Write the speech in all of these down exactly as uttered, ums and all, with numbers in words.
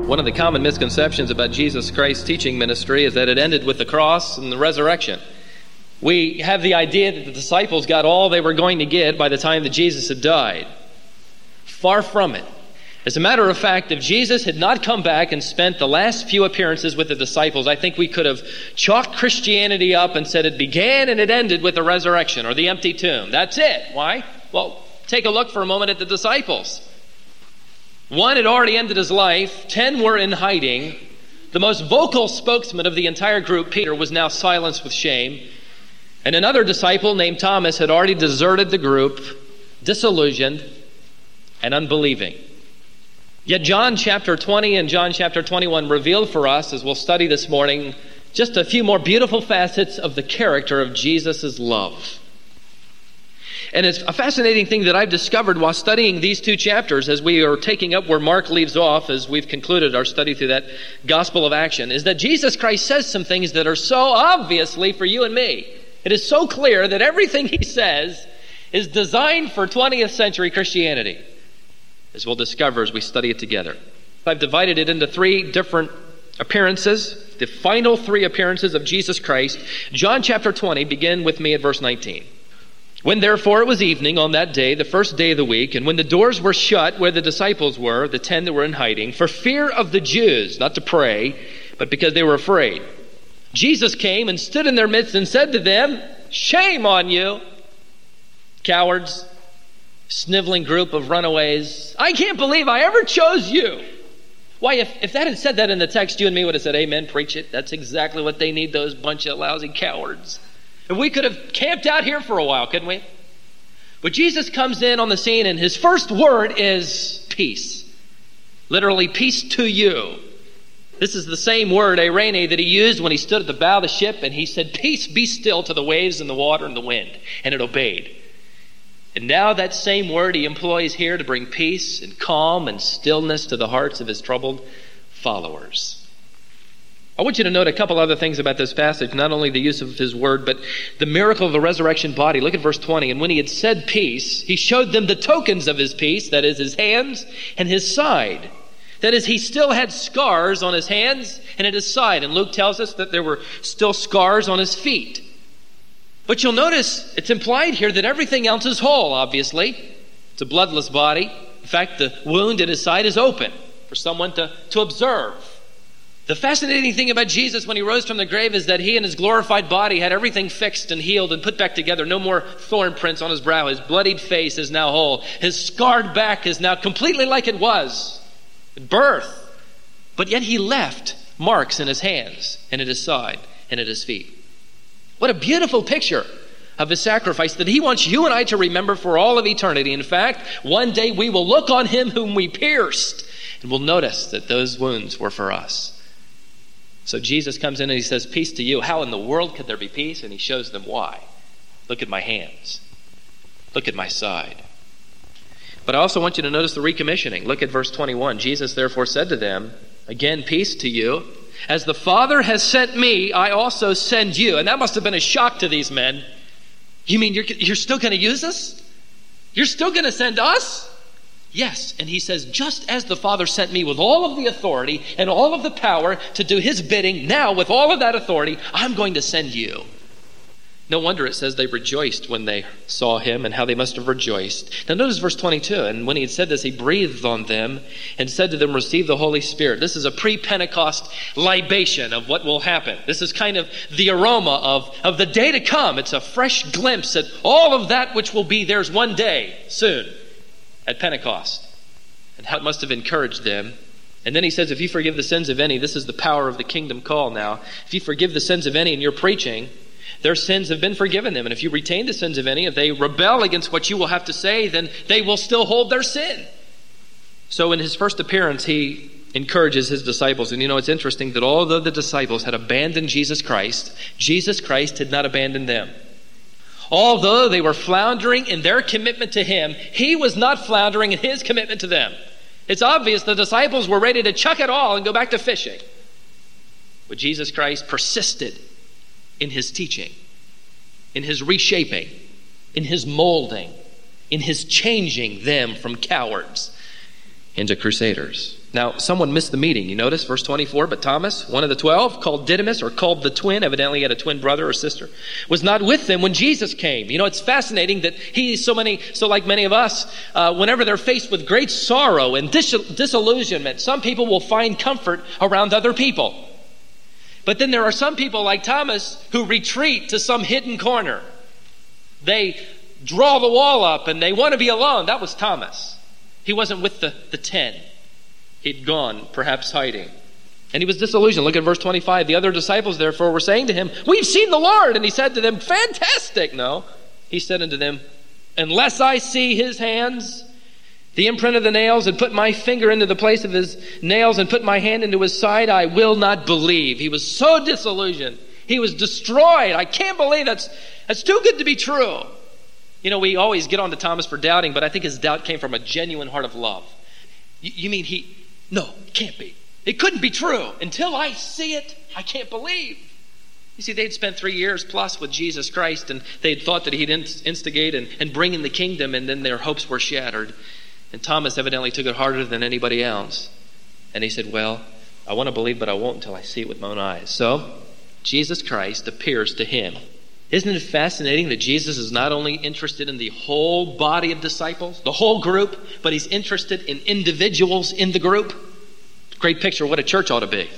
One of the common misconceptions about Jesus Christ's teaching ministry is that it ended with the cross and the resurrection. We have the idea that the disciples got all they were going to get by the time that Jesus had died. Far from it. As a matter of fact, if Jesus had not come back and spent the last few appearances with the disciples, I think we could have chalked Christianity up and said it began and it ended with the resurrection or the empty tomb. That's it. Why? Well, take a look for a moment at the disciples. One had already ended his life. Ten were in hiding. The most vocal spokesman of the entire group, Peter, was now silenced with shame. And another disciple named Thomas had already deserted the group, disillusioned and unbelieving. Yet John chapter twenty and John chapter twenty-one reveal for us, as we'll study this morning, just a few more beautiful facets of the character of Jesus' love. And it's a fascinating thing that I've discovered while studying these two chapters, as we are taking up where Mark leaves off, as we've concluded our study through that gospel of action, is that Jesus Christ says some things that are so obviously for you and me. It is so clear that everything he says is designed for twentieth century Christianity, as we'll discover as we study it together. I've divided it into three different appearances, the final three appearances of Jesus Christ. John chapter twenty, begin with me at verse nineteen. When therefore it was evening on that day, the first day of the week, and when the doors were shut where the disciples were, the ten that were in hiding, for fear of the Jews, not to pray, but because they were afraid, Jesus came and stood in their midst and said to them, "Shame on you, cowards, sniveling group of runaways. I can't believe I ever chose you." Why, if, if that had said that in the text, you and me would have said, "Amen, preach it. That's exactly what they need, those bunch of lousy cowards." And we could have camped out here for a while, couldn't we? But Jesus comes in on the scene and his first word is peace. Literally, peace to you. This is the same word, eirene, that he used when he stood at the bow of the ship and he said, "Peace, be still," to the waves and the water and the wind. And it obeyed. And now that same word he employs here to bring peace and calm and stillness to the hearts of his troubled followers. I want you to note a couple other things about this passage, not only the use of his word, but the miracle of the resurrection body. Look at verse twenty. And when he had said peace, he showed them the tokens of his peace, that is, his hands and his side. That is, he still had scars on his hands and at his side. And Luke tells us that there were still scars on his feet. But you'll notice it's implied here that everything else is whole, obviously. It's a bloodless body. In fact, the wound in his side is open for someone to, to observe. The fascinating thing about Jesus when he rose from the grave is that he and his glorified body had everything fixed and healed and put back together. No more thorn prints on his brow. His bloodied face is now whole. His scarred back is now completely like it was at birth. But yet he left marks in his hands and at his side and at his feet. What a beautiful picture of his sacrifice that he wants you and I to remember for all of eternity. In fact, one day we will look on him whom we pierced and we'll notice that those wounds were for us. So Jesus comes in and he says, "Peace to you." How in the world could there be peace? And he shows them why. Look at my hands. Look at my side. But I also want you to notice the recommissioning. Look at verse twenty-one. Jesus therefore said to them, again, "Peace to you. As the Father has sent me, I also send you." And that must have been a shock to these men. You mean you're, you're still going to use us? You're still going to send us? Yes, and he says, just as the Father sent me with all of the authority and all of the power to do his bidding, now with all of that authority, I'm going to send you. No wonder it says they rejoiced when they saw him, and how they must have rejoiced. Now notice verse twenty-two. And when he had said this, he breathed on them and said to them, "Receive the Holy Spirit." This is a pre-Pentecost libation of what will happen. This is kind of the aroma of, of the day to come. It's a fresh glimpse at all of that which will be theirs one day soon at Pentecost. And how it must have encouraged them. And then he says, if you forgive the sins of any, this is the power of the kingdom call now. If you forgive the sins of any and you're preaching, their sins have been forgiven them. And if you retain the sins of any, if they rebel against what you will have to say, then they will still hold their sin. So in his first appearance, he encourages his disciples. And you know, it's interesting that although the disciples had abandoned Jesus Christ, Jesus Christ had not abandoned them. Although they were floundering in their commitment to him, he was not floundering in his commitment to them. It's obvious the disciples were ready to chuck it all and go back to fishing. But Jesus Christ persisted in his teaching, in his reshaping, in his molding, in his changing them from cowards into crusaders. Now, someone missed the meeting. You notice, verse twenty-four, but Thomas, one of the twelve, called Didymus, or called the twin, evidently he had a twin brother or sister, was not with them when Jesus came. You know, it's fascinating that he, so many, so like many of us, uh, whenever they're faced with great sorrow and dis- disillusionment, some people will find comfort around other people. But then there are some people like Thomas who retreat to some hidden corner. They draw the wall up and they want to be alone. That was Thomas. He wasn't with the, the ten. He'd gone, perhaps hiding. And he was disillusioned. Look at verse twenty-five. The other disciples, therefore, were saying to him, we've seen the Lord. And he said to them, fantastic. No, he said unto them, unless I see his hands, the imprint of the nails, and put my finger into the place of his nails, and put my hand into his side, I will not believe. He was so disillusioned. He was destroyed. I can't believe that's, that's too good to be true. You know, we always get on to Thomas for doubting, but I think his doubt came from a genuine heart of love. You, you mean he... No, it can't be. It couldn't be true. Until I see it, I can't believe. You see, they'd spent three years plus with Jesus Christ, and they'd thought that he'd instigate and, and bring in the kingdom, and then their hopes were shattered. And Thomas evidently took it harder than anybody else. And he said, well, I want to believe, but I won't until I see it with my own eyes. So, Jesus Christ appears to him. Isn't it fascinating that Jesus is not only interested in the whole body of disciples, the whole group, but he's interested in individuals in the group? Great picture of what a church ought to be.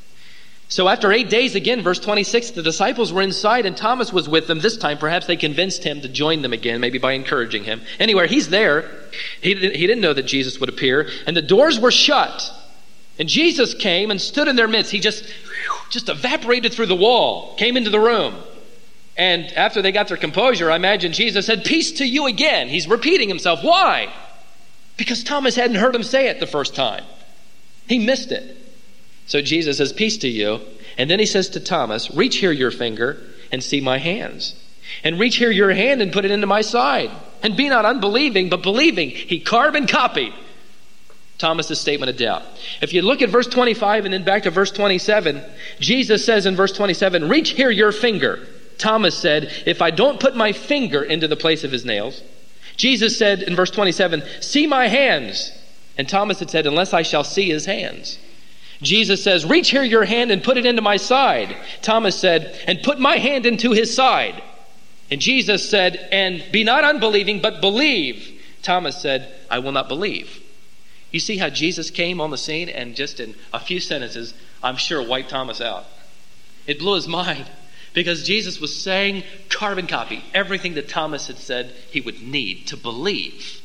So after eight days, again, verse twenty-six, the disciples were inside and Thomas was with them. This time, perhaps they convinced him to join them again, maybe by encouraging him. Anyway, he's there. He didn't, he didn't know that Jesus would appear. And the doors were shut. And Jesus came and stood in their midst. He just, just evaporated through the wall, came into the room. And after they got their composure, I imagine Jesus said, peace to you again. He's repeating himself. Why? Because Thomas hadn't heard him say it the first time. He missed it. So Jesus says, peace to you. And then he says to Thomas, reach here your finger and see my hands. And reach here your hand and put it into my side. And be not unbelieving, but believing. He carbon copied Thomas's statement of doubt. If you look at verse twenty-five and then back to verse twenty-seven, Jesus says in verse twenty-seven, reach here your finger. Thomas said, if I don't put my finger into the place of his nails. Jesus said in verse twenty-seven, see my hands. And Thomas had said, unless I shall see his hands. Jesus says, reach here your hand and put it into my side. Thomas said, and put my hand into his side. And Jesus said, and be not unbelieving, but believe. Thomas said, I will not believe. You see how Jesus came on the scene and just in a few sentences, I'm sure wiped Thomas out. It blew his mind. Because Jesus was saying, carbon copy, everything that Thomas had said he would need to believe.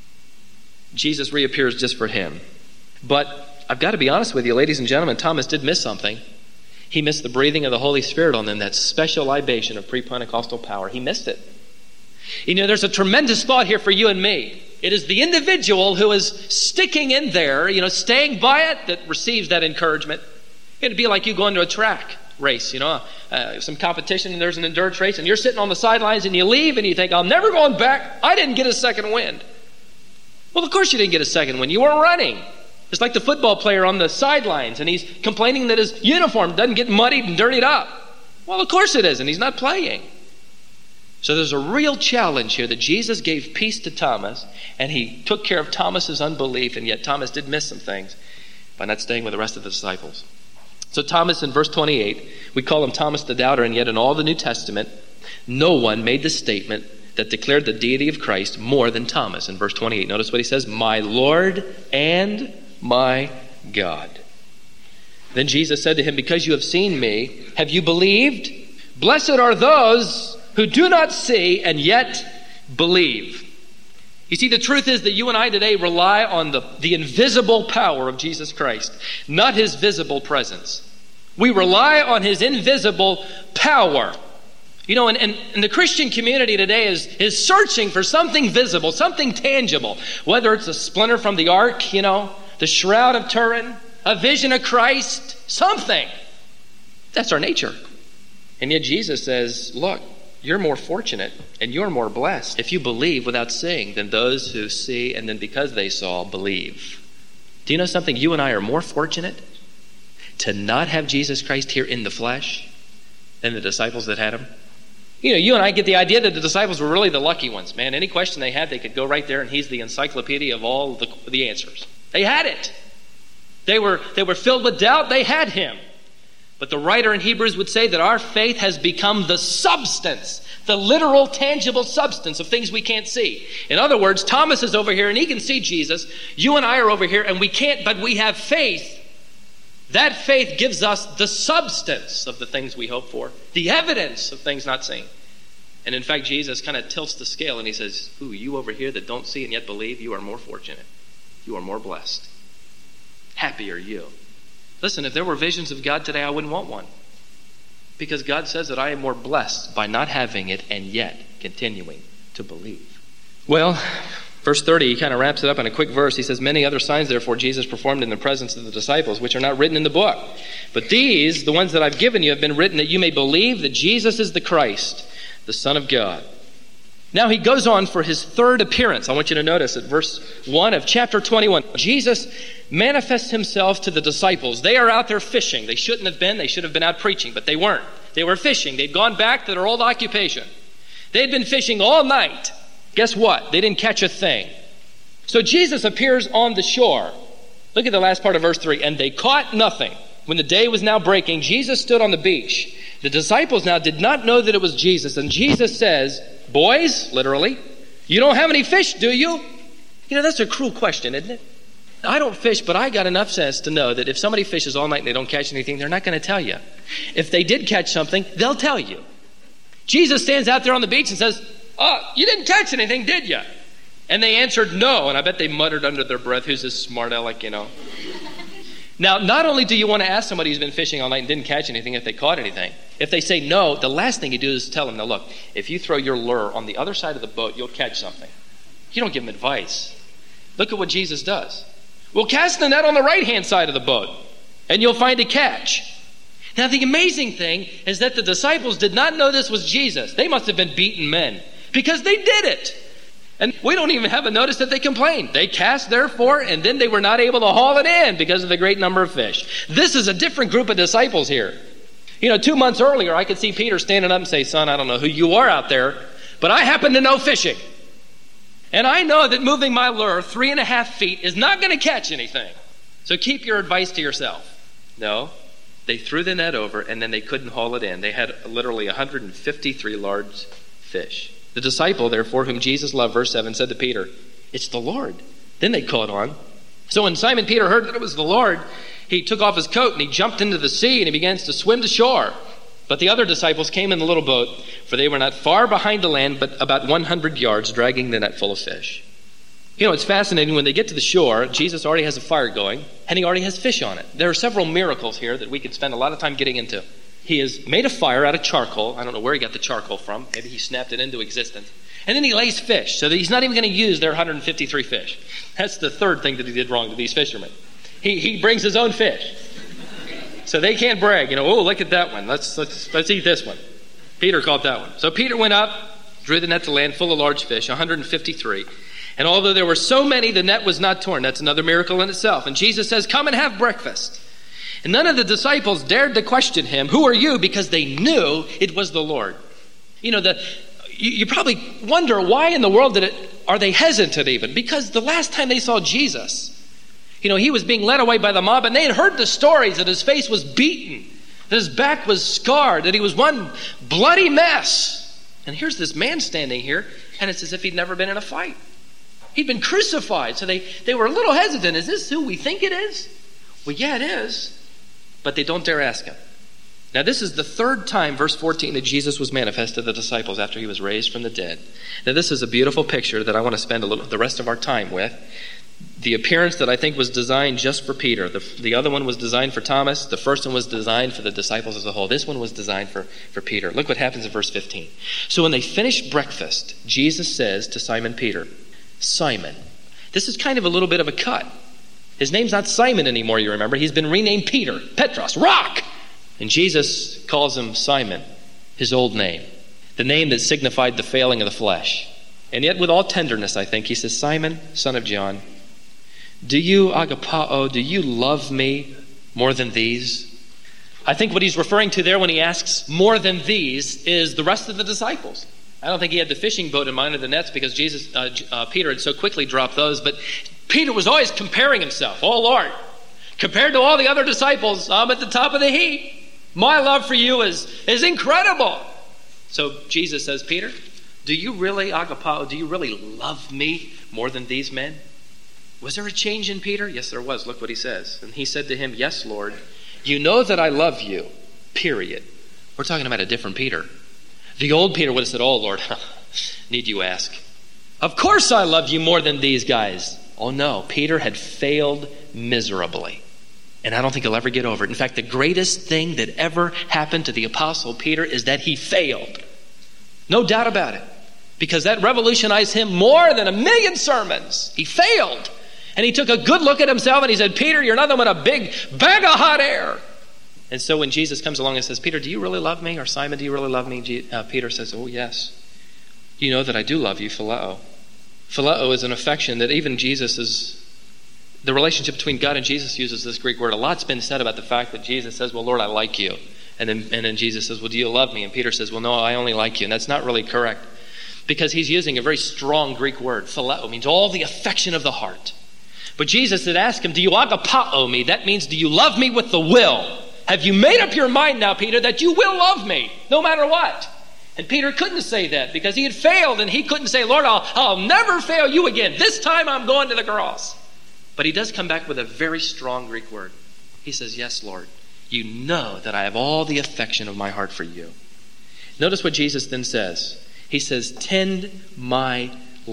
Jesus reappears just for him. But I've got to be honest with you, ladies and gentlemen, Thomas did miss something. He missed the breathing of the Holy Spirit on them, that special libation of pre-Pentecostal power. He missed it. You know, there's a tremendous thought here for you and me. It is the individual who is sticking in there, you know, staying by it, that receives that encouragement. It'd be like you going to a track race, you know, uh, some competition, and there's an endurance race, and you're sitting on the sidelines and you leave and you think, I'm never going back. I didn't get a second wind. Well, of course you didn't get a second wind. You weren't running. It's like the football player on the sidelines and he's complaining that his uniform doesn't get muddied and dirtied up. Well, of course it isn't. He's not playing. So there's a real challenge here that Jesus gave peace to Thomas and he took care of Thomas's unbelief, and yet Thomas did miss some things by not staying with the rest of the disciples. So Thomas in verse twenty-eight, we call him Thomas the Doubter, and yet in all the New Testament, no one made the statement that declared the deity of Christ more than Thomas in verse twenty-eight. Notice what he says, my Lord and my God. Then Jesus said to him, because you have seen me, have you believed? Blessed are those who do not see and yet believe. You see, the truth is that you and I today rely on the, the invisible power of Jesus Christ, not his visible presence. We rely on his invisible power. You know, and, and, and the Christian community today is, is searching for something visible, something tangible, whether it's a splinter from the ark, you know, the shroud of Turin, a vision of Christ, something. That's our nature. And yet Jesus says, look, you're more fortunate and you're more blessed if you believe without seeing than those who see and then because they saw, believe. Do you know something? You and I are more fortunate to not have Jesus Christ here in the flesh than the disciples that had him. You know, you and I get the idea that the disciples were really the lucky ones. Man, any question they had, they could go right there and he's the encyclopedia of all the, the answers. They had it. They were, they were filled with doubt. They had him. But the writer in Hebrews would say that our faith has become the substance, the literal, tangible substance of things we can't see. In other words, Thomas is over here and he can see Jesus. You and I are over here and we can't, but we have faith. That faith gives us the substance of the things we hope for, the evidence of things not seen. And in fact, Jesus kind of tilts the scale and he says, ooh, you over here that don't see and yet believe, you are more fortunate. You are more blessed. Happy are you. Listen, if there were visions of God today, I wouldn't want one. Because God says that I am more blessed by not having it and yet continuing to believe. Well, verse thirty, he kind of wraps it up in a quick verse. He says, many other signs, therefore, Jesus performed in the presence of the disciples, which are not written in the book. But these, the ones that I've given you, have been written that you may believe that Jesus is the Christ, the Son of God. Now he goes on for his third appearance. I want you to notice at verse one of chapter twenty-one. Jesus manifests himself to the disciples. They are out there fishing. They shouldn't have been. They should have been out preaching, but they weren't. They were fishing. They'd gone back to their old occupation. They had been fishing all night. Guess what? They didn't catch a thing. So Jesus appears on the shore. Look at the last part of verse three. And they caught nothing. When the day was now breaking, Jesus stood on the beach. The disciples now did not know that it was Jesus. And Jesus says, boys, literally, you don't have any fish, do you? You know, that's a cruel question, isn't it? I don't fish, but I got enough sense to know that if somebody fishes all night and they don't catch anything, they're not going to tell you. If they did catch something, they'll tell you. Jesus stands out there on the beach and says, oh, you didn't catch anything, did you? And they answered no. And I bet they muttered under their breath, who's this smart aleck, you know? Now, not only do you want to ask somebody who's been fishing all night and didn't catch anything if they caught anything, if they say no, the last thing you do is tell them, now look, if you throw your lure on the other side of the boat, you'll catch something. You don't give them advice. Look at what Jesus does. Well, cast the net on the right-hand side of the boat, and you'll find a catch. Now, the amazing thing is that the disciples did not know this was Jesus. They must have been beaten men, because they did it. And we don't even have a notice that they complained. They cast, therefore, and then they were not able to haul it in because of the great number of fish. This is a different group of disciples here. You know, two months earlier, I could see Peter standing up and say, son, I don't know who you are out there, but I happen to know fishing. And I know that moving my lure three and a half feet is not going to catch anything. So keep your advice to yourself. No, they threw the net over and then they couldn't haul it in. They had literally one hundred fifty-three large fish. The disciple, therefore, whom Jesus loved, verse seven, said to Peter, it's the Lord. Then they caught on. So when Simon Peter heard that it was the Lord, he took off his coat and he jumped into the sea and he began to swim to shore. But the other disciples came in the little boat, for they were not far behind the land, but about one hundred yards, dragging the net full of fish. You know, it's fascinating. When they get to the shore, Jesus already has a fire going, and he already has fish on it. There are several miracles here that we could spend a lot of time getting into. He has made a fire out of charcoal. I don't know where he got the charcoal from. Maybe he snapped it into existence. And then he lays fish, so that he's not even going to use their one hundred fifty-three fish. That's the third thing that he did wrong to these fishermen. He he brings his own fish. So they can't brag, you know, oh, look at that one. Let's, let's, let's eat this one. Peter caught that one. So Peter went up, drew the net to land full of large fish, one hundred fifty-three. And although there were so many, the net was not torn. That's another miracle in itself. And Jesus says, come and have breakfast. And none of the disciples dared to question him, who are you? Because they knew it was the Lord. You know, the, you, you probably wonder, why in the world did it, are they hesitant even? Because the last time they saw Jesus, you know, he was being led away by the mob, and they had heard the stories that his face was beaten, that his back was scarred, that he was one bloody mess. And here's this man standing here, and it's as if he'd never been in a fight. He'd been crucified, so they, they were a little hesitant. Is this who we think it is? Well, yeah, it is. But they don't dare ask him. Now, this is the third time, verse fourteen, that Jesus was manifest to the disciples after he was raised from the dead. Now, this is a beautiful picture that I want to spend a little the rest of our time with. The appearance that I think was designed just for Peter. The, the other one was designed for Thomas. The first one was designed for the disciples as a whole. This one was designed for, for Peter. Look what happens in verse fifteen. So when they finished breakfast, Jesus says to Simon Peter, Simon. This is kind of a little bit of a cut. His name's not Simon anymore, you remember. He's been renamed Peter, Petros, rock. And Jesus calls him Simon, his old name, the name that signified the failing of the flesh. And yet with all tenderness, I think, he says, Simon, son of John, do you, agapao, do you love me more than these? I think what he's referring to there when he asks more than these is the rest of the disciples. I don't think he had the fishing boat in mind or the nets because Jesus, uh, uh, Peter had so quickly dropped those. But Peter was always comparing himself. Oh, Lord, Compared to all the other disciples, I'm at the top of the heap. My love for you is, is incredible. So Jesus says, Peter, do you really, agapao, do you really love me more than these men? Was there a change in Peter? Yes, there was. Look what he says. And he said to him, yes, Lord, you know that I love you, period. We're talking about a different Peter. The old Peter would have said, oh, Lord, need you ask? Of course I love you more than these guys. Oh, no. Peter had failed miserably. And I don't think he'll ever get over it. In fact, the greatest thing that ever happened to the Apostle Peter is that he failed. No doubt about it. Because that revolutionized him more than a million sermons. He failed. And he took a good look at himself and he said, Peter, you're nothing but a big bag of hot air. And so when Jesus comes along and says, Peter, do you really love me? Or Simon, do you really love me? Uh, Peter says, oh, yes. You know that I do love you, phileo. Phileo is an affection that even Jesus is... The relationship between God and Jesus uses this Greek word. A lot's been said about the fact that Jesus says, well, Lord, I like you. And then, and then Jesus says, well, do you love me? And Peter says, well, no, I only like you. And that's not really correct. Because he's using a very strong Greek word. Phileo means all the affection of the heart. But Jesus had asked him, do you agapao me? That means, do you love me with the will? Have you made up your mind now, Peter, that you will love me no matter what? And Peter couldn't say that because he had failed. And he couldn't say, Lord, I'll, I'll never fail you again. This time I'm going to the cross. But he does come back with a very strong Greek word. He says, yes, Lord, you know that I have all the affection of my heart for you. Notice what Jesus then says. He says, tend my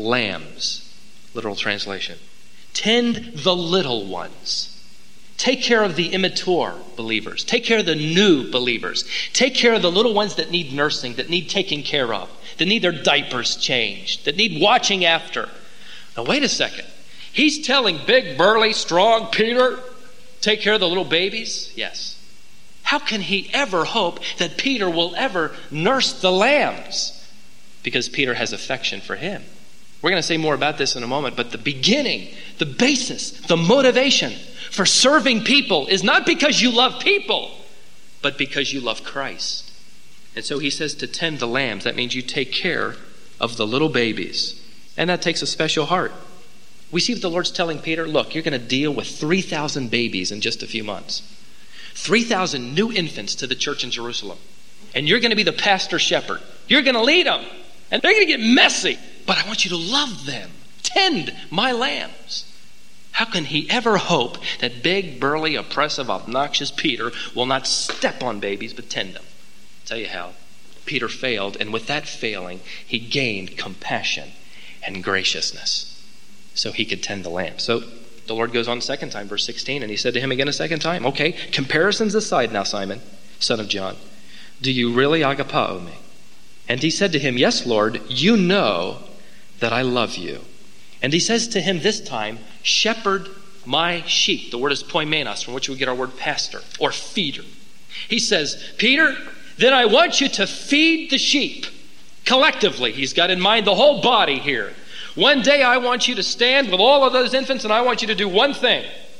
lambs. Literal translation. Tend the little ones. Take care of the immature believers. Take care of the new believers. Take care of the little ones that need nursing, that need taken care of, that need their diapers changed, that need watching after. Now, wait a second. He's telling big, burly, strong Peter, take care of the little babies? Yes. How can he ever hope that Peter will ever nurse the lambs? Because Peter has affection for him. We're going to say more about this in a moment, but the beginning, the basis, the motivation for serving people is not because you love people, but because you love Christ. And so he says to tend the lambs. That means you take care of the little babies. And that takes a special heart. We see what the Lord's telling Peter. Look, you're going to deal with three thousand babies in just a few months. three thousand new infants to the church in Jerusalem. And you're going to be the pastor shepherd. You're going to lead them. And they're going to get messy. But I want you to love them. Tend my lambs. How can he ever hope that big, burly, oppressive, obnoxious Peter will not step on babies but tend them? I'll tell you how. Peter failed, and with that failing, he gained compassion and graciousness so he could tend the lamb. So the Lord goes on a second time, verse sixteen, and he said to him again a second time, okay, comparisons aside now, Simon, son of John, do you really agapao me? And he said to him, yes, Lord, you know that I love you. And he says to him this time, shepherd my sheep. The word is poimenos, from which we get our word pastor or feeder. He says, Peter, then I want you to feed the sheep collectively. He's got in mind the whole body here. One day I want you to stand with all of those infants and I want you to do one thing.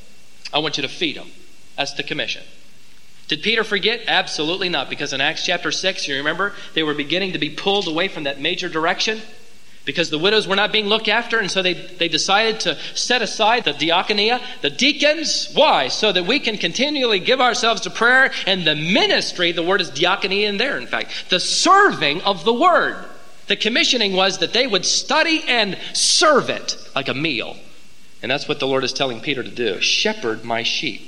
I want you to feed them. That's the commission. Did Peter forget? Absolutely not, because in Acts chapter six, you remember, they were beginning to be pulled away from that major direction because the widows were not being looked after, and so they, they decided to set aside the diaconia, the deacons. Why? So that we can continually give ourselves to prayer and the ministry. The word is diaconia in there, in fact. The serving of the word. The commissioning was that they would study and serve it like a meal. And that's what the Lord is telling Peter to do. Shepherd my sheep.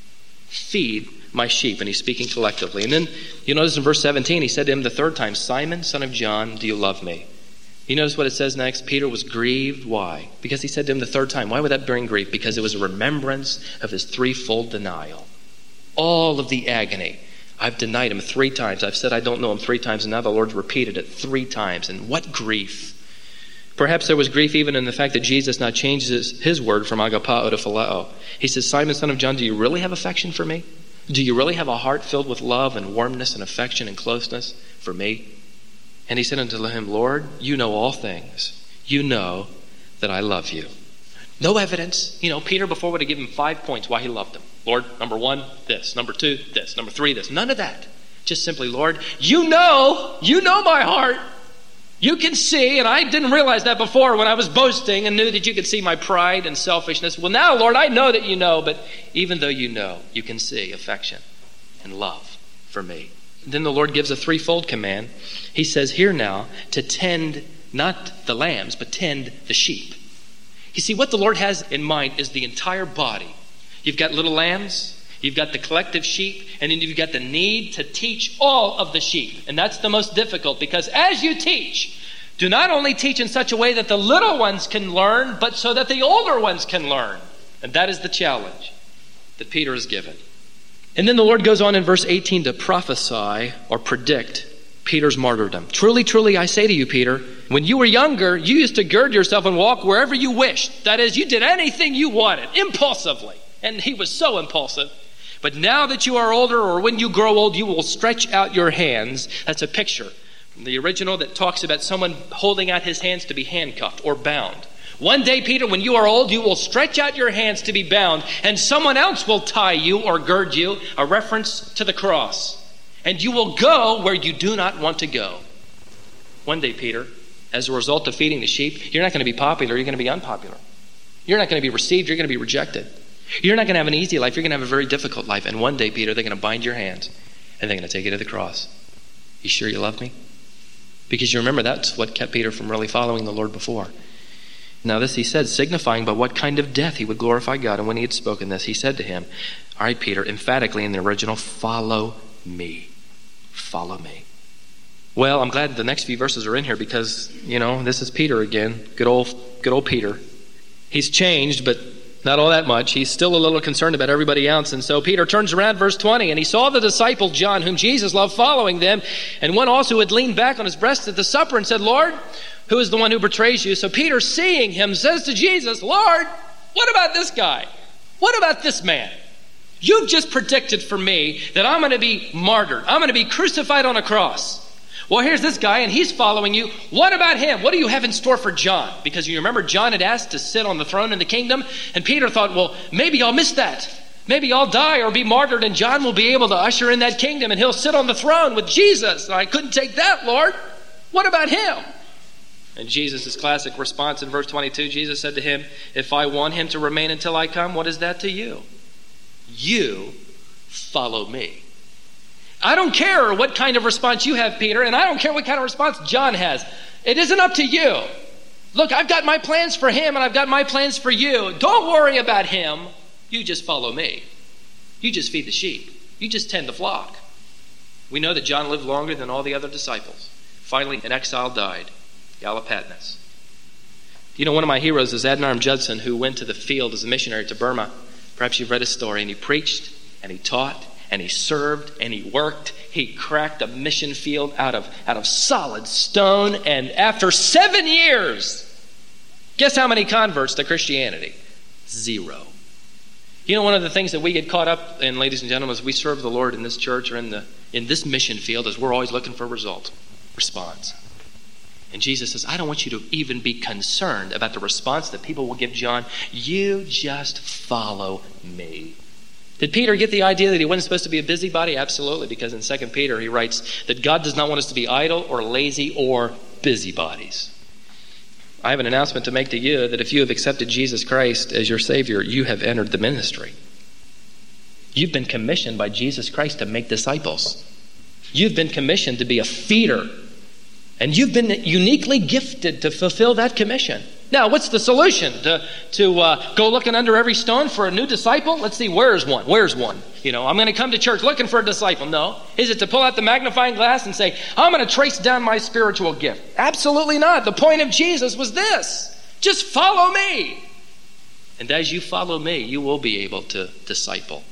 Feed my sheep. And he's speaking collectively. And then you notice in verse seventeen, he said to him the third time, Simon, son of John, do you love me? You notice what it says next? Peter was grieved. Why? Because he said to him the third time. Why would that bring grief? Because it was a remembrance of his threefold denial. All of the agony. I've denied him three times. I've said I don't know him three times, and now the Lord's repeated it three times. And what grief. Perhaps there was grief even in the fact that Jesus now changes his word from agapao to phileo. He says, Simon, son of John, do you really have affection for me? Do you really have a heart filled with love and warmness and affection and closeness for me? And he said unto him, Lord, you know all things. You know that I love you. No evidence. You know, Peter before would have given five points why he loved him. Lord, number one, this. Number two, this. Number three, this. None of that. Just simply, Lord, you know, you know my heart. You can see, and I didn't realize that before when I was boasting and knew that you could see my pride and selfishness. Well, now, Lord, I know that you know, but even though you know, you can see affection and love for me. Then the Lord gives a threefold command. He says here now to tend not the lambs, but tend the sheep. You see, what the Lord has in mind is the entire body. You've got little lambs, you've got the collective sheep, and then you've got the need to teach all of the sheep. And that's the most difficult, because as you teach, do not only teach in such a way that the little ones can learn, but so that the older ones can learn. And that is the challenge that Peter is given. And then the Lord goes on in verse eighteen to prophesy or predict Peter's martyrdom. Truly, truly, I say to you, Peter, when you were younger, you used to gird yourself and walk wherever you wished. That is, you did anything you wanted, impulsively. And he was so impulsive. But now that you are older, or when you grow old, you will stretch out your hands. That's a picture from the original that talks about someone holding out his hands to be handcuffed or bound. One day, Peter, when you are old, you will stretch out your hands to be bound, and someone else will tie you or gird you, a reference to the cross. And you will go where you do not want to go. One day, Peter, as a result of feeding the sheep, you're not going to be popular, you're going to be unpopular. You're not going to be received, you're going to be rejected. You're not going to have an easy life, you're going to have a very difficult life. And one day, Peter, they're going to bind your hands, and they're going to take you to the cross. You sure you love me? Because you remember that's what kept Peter from really following the Lord before. Now this he said, signifying by what kind of death he would glorify God. And when he had spoken this, he said to him, all right, Peter, emphatically in the original, follow me. Follow me. Well, I'm glad the next few verses are in here because, you know, this is Peter again. Good old, good old Peter. He's changed, but not all that much. He's still a little concerned about everybody else. And so Peter turns around, verse twenty, and he saw the disciple John, whom Jesus loved, following them, and one also had leaned back on his breast at the supper and said, Lord, who is the one who betrays you? So Peter, seeing him, says to Jesus, Lord, what about this guy? What about this man? You've just predicted for me that I'm going to be martyred. I'm going to be crucified on a cross. Well, here's this guy, and he's following you. What about him? What do you have in store for John? Because you remember John had asked to sit on the throne in the kingdom, and Peter thought, well, maybe I'll miss that. Maybe I'll die or be martyred, and John will be able to usher in that kingdom, and he'll sit on the throne with Jesus. And I couldn't take that, Lord. What about him? And Jesus' classic response in verse twenty-two, Jesus said to him, if I want him to remain until I come, what is that to you? You follow me. I don't care what kind of response you have, Peter, and I don't care what kind of response John has. It isn't up to you. Look, I've got my plans for him, and I've got my plans for you. Don't worry about him. You just follow me. You just feed the sheep. You just tend the flock. We know that John lived longer than all the other disciples. Finally, in exile, died. Patmos. You know, one of my heroes is Adoniram Judson, who went to the field as a missionary to Burma. Perhaps you've read his story. And he preached, and he taught, and he served, and he worked. He cracked a mission field out of, out of solid stone. And after seven years, guess how many converts to Christianity? Zero. You know, one of the things that we get caught up in, ladies and gentlemen, as we serve the Lord in this church or in the in this mission field, is we're always looking for result, response. And Jesus says, I don't want you to even be concerned about the response that people will give John. You just follow me. Did Peter get the idea that he wasn't supposed to be a busybody? Absolutely, because in Second Peter he writes that God does not want us to be idle or lazy or busybodies. I have an announcement to make to you that if you have accepted Jesus Christ as your Savior, you have entered the ministry. You've been commissioned by Jesus Christ to make disciples. You've been commissioned to be a feeder. And you've been uniquely gifted to fulfill that commission. Now, what's the solution? To, to uh, go looking under every stone for a new disciple? Let's see, where's one? Where's one? You know, I'm going to come to church looking for a disciple. No. Is it to pull out the magnifying glass and say, I'm going to trace down my spiritual gift? Absolutely not. The point of Jesus was this. Just follow me. And as you follow me, you will be able to disciple.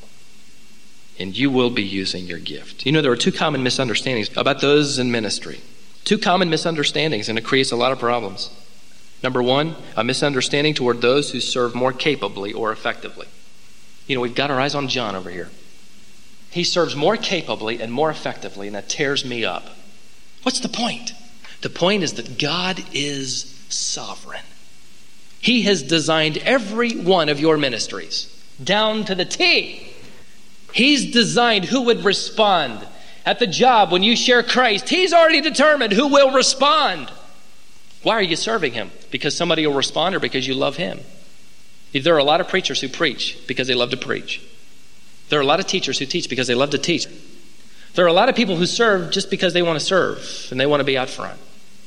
And you will be using your gift. You know, there are two common misunderstandings about those in ministry. Two common misunderstandings, and it creates a lot of problems. Number one, a misunderstanding toward those who serve more capably or effectively. You know, we've got our eyes on John over here. He serves more capably and more effectively, and that tears me up. What's the point? The point is that God is sovereign. He has designed every one of your ministries, down to the T. He's designed who would respond. At the job, when you share Christ, He's already determined who will respond. Why are you serving him? Because somebody will respond or because you love him? There are a lot of preachers who preach because they love to preach. There are a lot of teachers who teach because they love to teach. There are a lot of people who serve just because they want to serve and they want to be out front.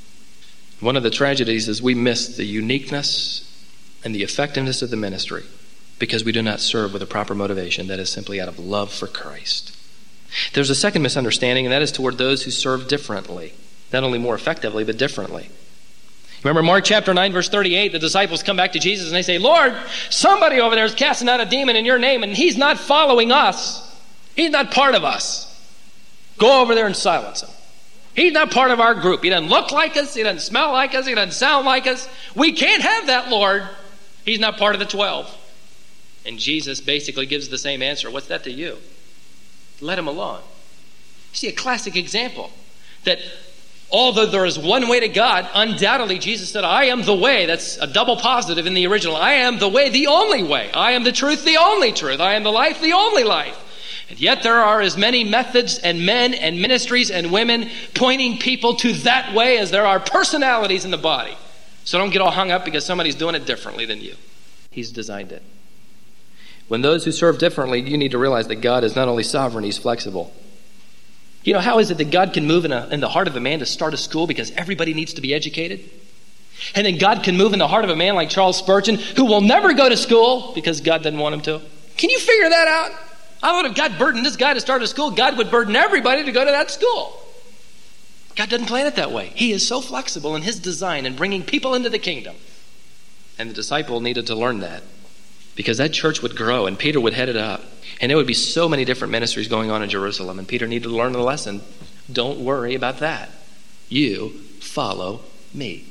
One of the tragedies is we miss the uniqueness and the effectiveness of the ministry because we do not serve with a proper motivation that is simply out of love for Christ. There's a second misunderstanding, and that is toward those who serve differently. Not only more effectively, but differently. Remember Mark chapter nine, verse thirty-eight, the disciples come back to Jesus and they say, Lord, somebody over there is casting out a demon in your name and he's not following us. He's not part of us. Go over there and silence him. He's not part of our group. He doesn't look like us. He doesn't smell like us. He doesn't sound like us. We can't have that, Lord. He's not part of the twelve. And Jesus basically gives the same answer. What's that to you? Let him alone. You see, a classic example that although there is one way to God, undoubtedly Jesus said, I am the way. That's a double positive in the original. I am the way, the only way. I am the truth, the only truth. I am the life, the only life. And yet there are as many methods and men and ministries and women pointing people to that way as there are personalities in the body. So don't get all hung up because somebody's doing it differently than you. He's designed it. When those who serve differently, you need to realize that God is not only sovereign, he's flexible. You know, how is it that God can move in, a, in the heart of a man to start a school because everybody needs to be educated? And then God can move in the heart of a man like Charles Spurgeon who will never go to school because God doesn't want him to? Can you figure that out? I would have God burdened this guy to start a school. God would burden everybody to go to that school. God doesn't plan it that way. He is so flexible in his design in bringing people into the kingdom. And the disciple needed to learn that because that church would grow and Peter would head it up. And there would be so many different ministries going on in Jerusalem. And Peter needed to learn the lesson. Don't worry about that. You follow me.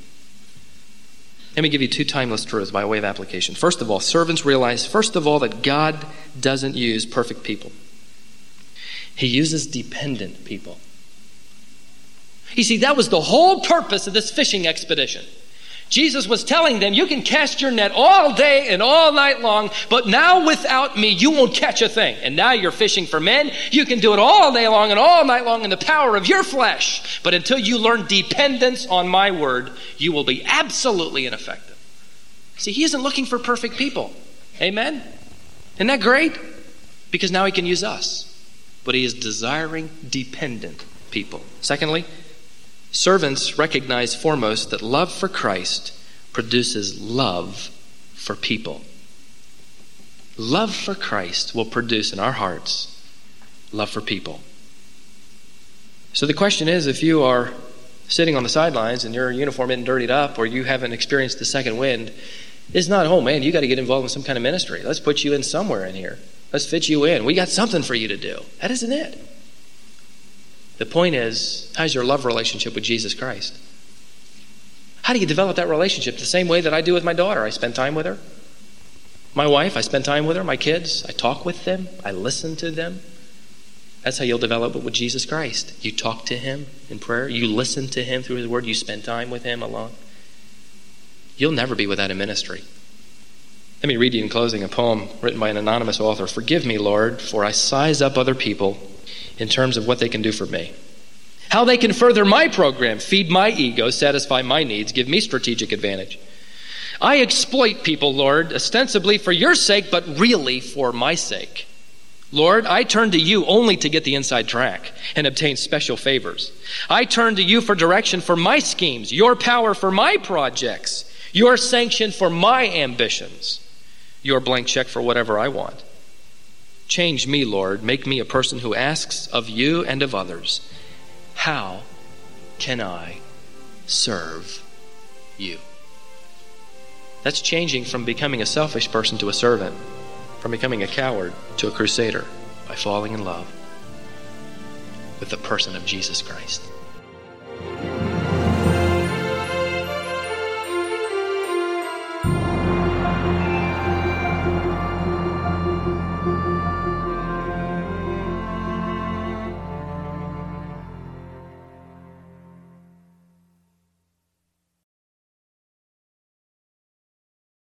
Let me give you two timeless truths by way of application. First of all, servants realize, first of all, that God doesn't use perfect people. He uses dependent people. You see, that was the whole purpose of this fishing expedition. Jesus was telling them, you can cast your net all day and all night long, but now without me, you won't catch a thing. And now you're fishing for men. You can do it all day long and all night long in the power of your flesh. But until you learn dependence on my word, you will be absolutely ineffective. See, he isn't looking for perfect people. Amen? Isn't that great? Because now he can use us. But he is desiring dependent people. Secondly, servants recognize foremost that love for Christ produces love for people. Love for Christ will produce in our hearts love for people. So the question is, if you are sitting on the sidelines and your uniform isn't dirtied up or you haven't experienced the second wind, it's not, oh man, you got to get involved in some kind of ministry. Let's put you in somewhere in here. Let's fit you in. We got something for you to do. That isn't it. The point is, how's your love relationship with Jesus Christ? How do you develop that relationship? The same way that I do with my daughter. I spend time with her. My wife, I spend time with her. My kids, I talk with them. I listen to them. That's how you'll develop it with Jesus Christ. You talk to him in prayer. You listen to him through his word. You spend time with him alone. You'll never be without a ministry. Let me read you in closing a poem written by an anonymous author. Forgive me, Lord, for I size up other people in terms of what they can do for me. How they can further my program, feed my ego, satisfy my needs, give me strategic advantage. I exploit people, Lord, ostensibly for your sake, but really for my sake. Lord, I turn to you only to get the inside track and obtain special favors. I turn to you for direction for my schemes, your power for my projects, your sanction for my ambitions, your blank check for whatever I want. Change me, Lord. Make me a person who asks of you and of others, how can I serve you? That's changing from becoming a selfish person to a servant, from becoming a coward to a crusader, by falling in love with the person of Jesus Christ.